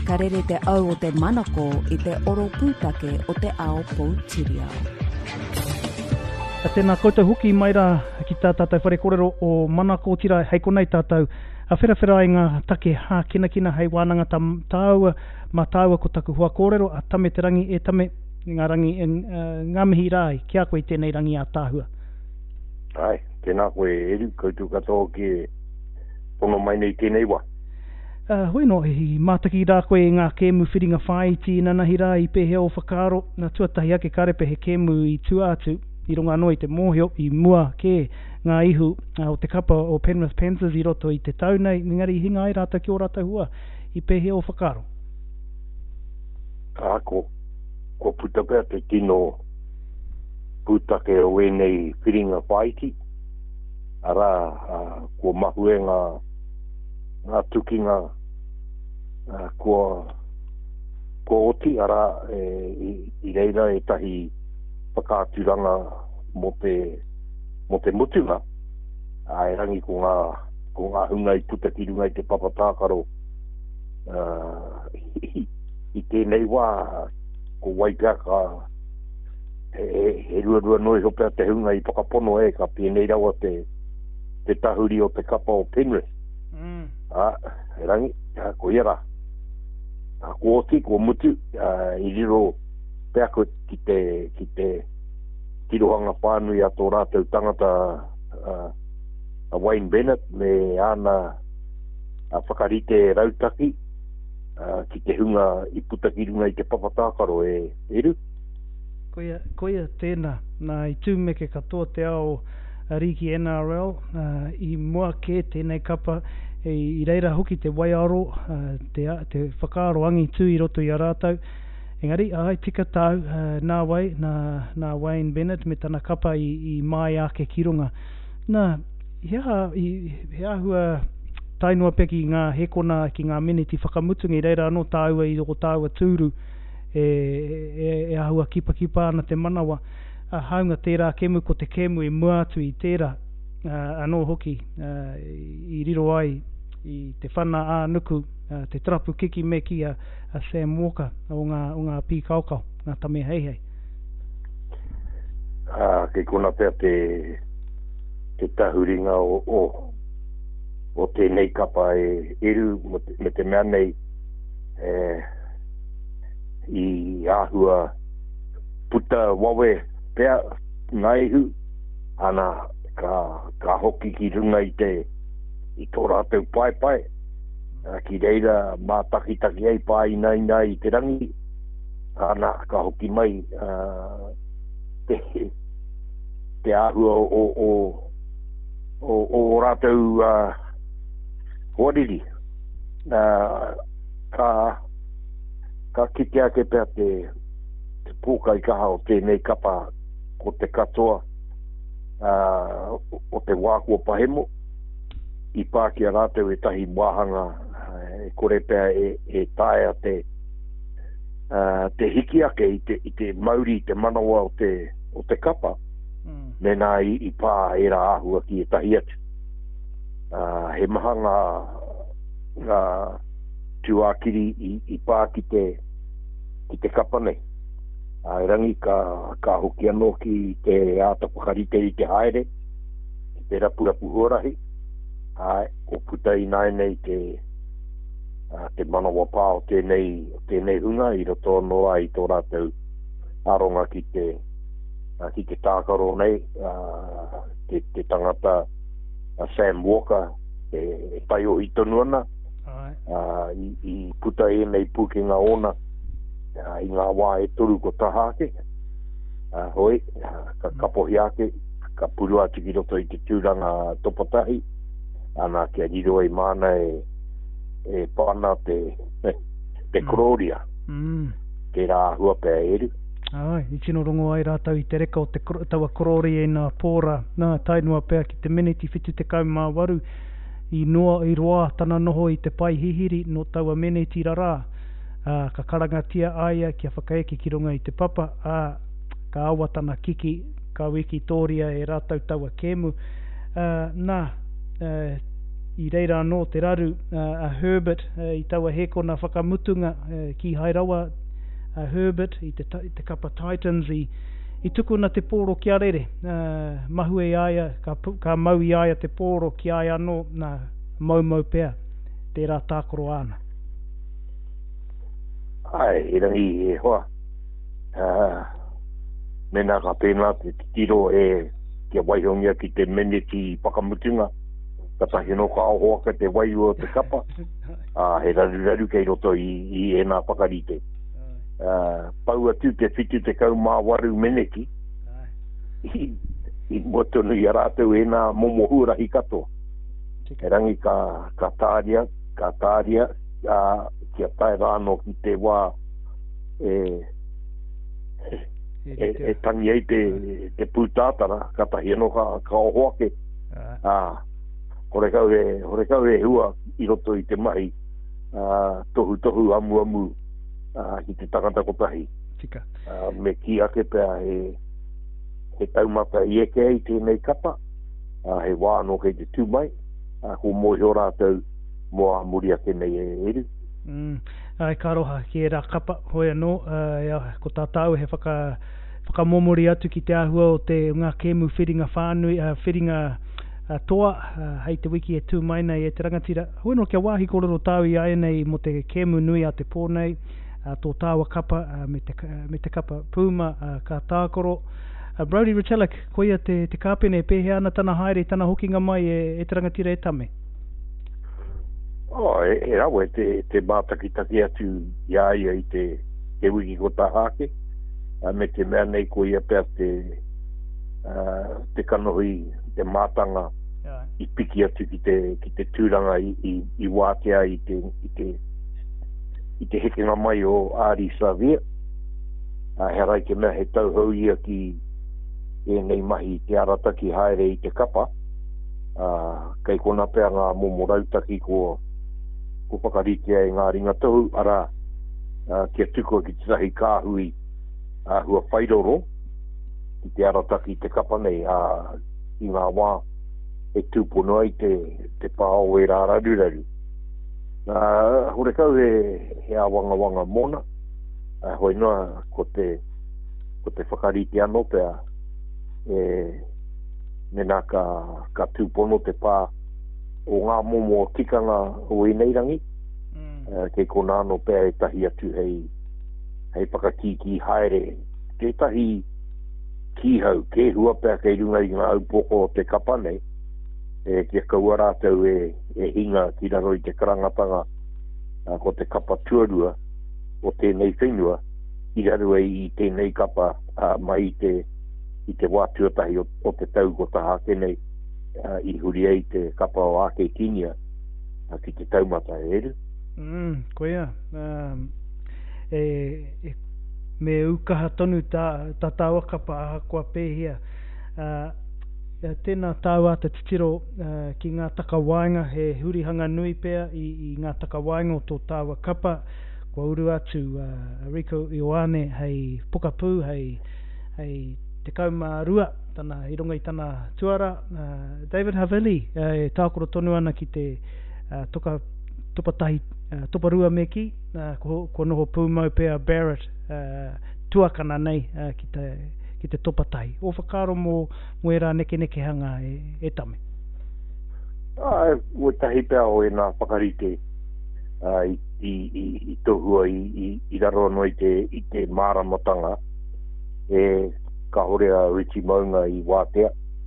Ka rere te au o te manako i te oro pūtake o te ao Poutirihau. A tēnā koutou huki maira ki tā tātou whare kōrero o manako tira hei konei tātou. A whirawhira i ngā take hā kina hei wānanga tāua ma tāua ko taku hua kōrero a tame te rangi e tame ngā rangi ngā mihi rai kia koe tēnei rangi a tāhua. Ai, tēnā koe eru koutou katoa ki pono mai nei tēnei wā. Hoi no, i mātaki rā koe ngā kēmu whiringa whaiti nanahi rā i pehe o whakaaro nā tuatahi ake karepe he kēmu i tuātu i runga anō i te mōhio i mua kē ngā ihu o te kapa o Penrith Panthers i roto i te tau nei, ngari hinga ai rātou ki o rātou hua i pehe o whakaaro. Ko putapea te tino putake o enei whiringa whaiti ara ko mahue ngā tukinga ko oti ara i reira e tahi whakāturanga mo te mutunga e rangi ko ngā hunga i putakirunga i te papatākaro i tēnei wā ko Waipiaka he rua noi hopea te hunga i whakapono ka pēnei rawa te tahuri o te kapa o Penrith. He rangi, ko iara. Ko oti, ko mutu, i riro pea ko ki te tirohanga whānui a tō rātou tangata a Wayne Bennett me ana a whakarite rautaki ki te hunga i putakirunga i te papatākaro eru. Koia tēnā, nā i tūmeke katoa te ao riki NRL, i mua kē tēnei kapa i reira hoki te waiaro, te whakaaro angi tū i roto i a rātou. Engari, ai tika tau nā Wayne Bennett me tana kapa i mai ake ki runga. Nā, hea hua tainua peki ngā hekona ki ngā meneti whakamutunga i reira anō tāua i roko tāua tūru e ahua kipa ana te manawa. Haunga tērā kemu ko te kemu e muatu i tērā anō hoki i riro ai i te whana ānuku te trapu kiki me ki a Sam Walker o ngā pīkaukau, ngā tame hei. Kei kona pēr te tahuringa o tēnei kapa eru me te mea nei i āhua puta wawe pēr ngai hu ana ka hoki ki runga i tō rātou pai ki reira mā taki ai pai nai i te rangi ana ka hoki mai te āhua o rātou horiri ka kite ake pēr te pōkai kaha o tēnei kapa ko te katoa o te wākua pahemo i pākia rātou e tahi wāhanga kore pēr e tāia te hiki ake i te mauri, te manawa o te kapa mena i pā e rā ahua ki e tahi atu. He maha ngā tuākiri i pā ki te kapa nei. Rangi ka hoki anō ki te ātapakarite i te haere, ki te rapurapu horahi. Ko putai nai nei te manawa pā o tēnei hunga i roto noa i tō rātou aronga ki te tākaro nei, te tangata Sam Walker, e pai o hitonu ana, i putai nei pukenga ona, i ngā wā e toru ko tahake, hoi, ka kapohi ake, ka puru atu ki roto i te tūranga topatahi, ana kia niro i mana e pana te kororia, te rā hua pēr eru. I tino rongo ai rātau i te reka o te taua korori e nā pōra, nā tainua pēr ki te meneti whitu te kaumā waru, i roa tana noho i te pai hihiri no taua meneti rara, ka karangatia aia kia whakaeki ki runga i te papa, ka awa tana kiki, ka wiki tōria e rātau taua kēmu, I reira anō te raru a Herbert I taua hekona whakamutunga ki Hairawa Herbert I te kapa Titans I tukuna te pōro kia rere mahu e aia ka mau I aia te pōro ki ai anō na mau pēr tērā tākoro ana ai e rangi e hoa mena ka pēna te tiro kia waihongia ki te mene ki whakamutunga ka tahi no ka ahoa ka te wai o te kapa he raru kei roto I ena whakarite pau atu te whitu te kau mā waru meneki I motonu I rātou ena momohurahi katoa he rangi ka tāria kia tae rāno ki te wā e tangi ai te pūtātara ka tahi no ka ohoake hore kau e hua I roto I te mahi tohu amu ki te tangata kotahi me ki ake pēr he taumata I eke I tēnei kapa he wāno kei te tūmai ko mohi o rātou moa muri ake nei e eru ai karoha ki e rā kapa hoi anō ko tātau he whakamomori atu ki te ahua o te ngā kēmu whiringa whānui whiringa toa hei te wiki e tū mai nei e te rangatira hoi no kia wāhi kororo tāu I ai nei mo te kēmu nui a te pōnei tō tāua kapa me te kapa pūma ka tākoro Brodie Retallick koia te kāpene e pēhe ana tana haere tana hokinga mai e te rangatira e tame e rawe te mātakitaki atu I aia I te wiki ko tā hake me te mea nei ko ia pēr te kanohi te mātanga I piki atu ki te tūranga I wātea I te hekenga mai o Ari Savia he rai ke mea he tauhau ia ki nei mahi te arata ki haere I te kapa kei kona pēr ngā momorautaki ko whakarite e ngā ringa tohu ara kia tuko ki te tahi kāhui hua whairoro ki te arataki te kapa nei I ngā wā e tūpono ai te pāo e rā raru hore kau he awanga mona hoi noa ko te whakarite anō pēr mena ka tūpono te pā o ngā momo tikanga o I nei rangi kei kona anō pēr e tahi atu hei pakakiki haere te tahi kihau ke hua pēr kei runga I ngā aupoko o te kapa nei kia kaua rātou e hinga ki raro I te karangatanga ko te kapa tuarua o tēnei whenua I raro I tēnei kapa mai I te wātuatahi o te tau ko taha kenei I huri ei te kapa o ake kinia ki te taumata e eru koia me ukaha tonu tā tāua kapa aha kua pēhia tēnā tāua te titiro ki ngā takawainga he hurihanga nui pēr I ngā takawainga o tō tāua kapa kua uru atu Rico Ioane hei Pukapu hei te kaumārua tana I runga I tana tuara David Havili e tākoro tonu ana ki te toparua me ki ko noho pūmau pēr Barrett tuakana nei ki te topatahi o whakaro mo e rā neke hanga e tame o tahi pēr o e nā whakarite I tohua I raro no I te māramatanga ka horea Richie Maunga I wātea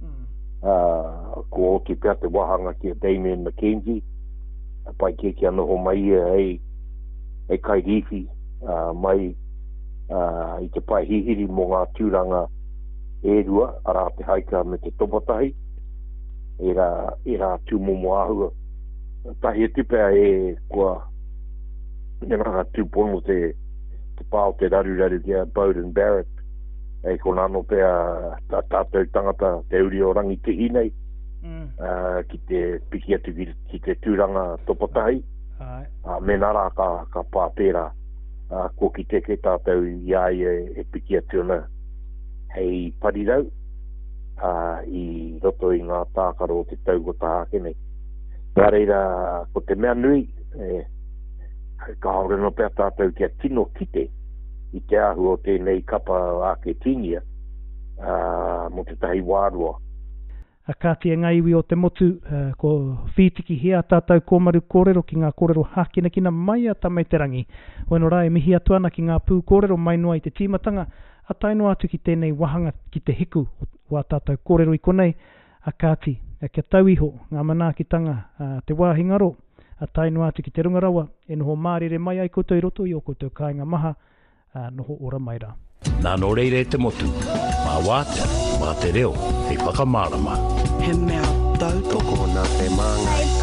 ko oki pēr te wahanga ki a Damien McKenzie pai ke kia noho mai hei kairiwhi mai I te pai hihiri mo ngā tūranga e rua ara te haika me te topatahi e rā tūmomo ahua tahi e tupea kua nera tūpono te pāo te raru kia Bowden Barrett ko nano pēr tātou tangata te uri o rangi te hinei ki te piki atu ki te tūranga topatahi me nara ka pāpera ko ki te ke tātou iai e piki atu ana hei parirau I roto I ngā tākaro o te taugota hake nei Ngā reira, ko te mea nui, ka haure no pēr tātou kia tino kite I te ahu o tēnei kapa ake tingia mo te tahi wārua. A kātia ngā iwi o te motu, ko whitiki hea tātou kōmaru kōrero ki ngā kōrero hākina kina mai a tamai te rangi. Weno rai mihi atu ana ki ngā pū kōrero mai noa I te tīmatanga, a taino atu ki tēnei wahanga ki te hiku o a tātou kōrero I konei, a kāti, kia tau iho, ngā manaakitanga, te wāhingaro, a taino atu ki te rungarawa, e noho mārere mai ai koutou I roto I o koutou kāinga maha, noho ora mai rā. Nā no reire te motu, mā wātea, mā te reo, hei whakamārama. He mea tau toko nā te māngai.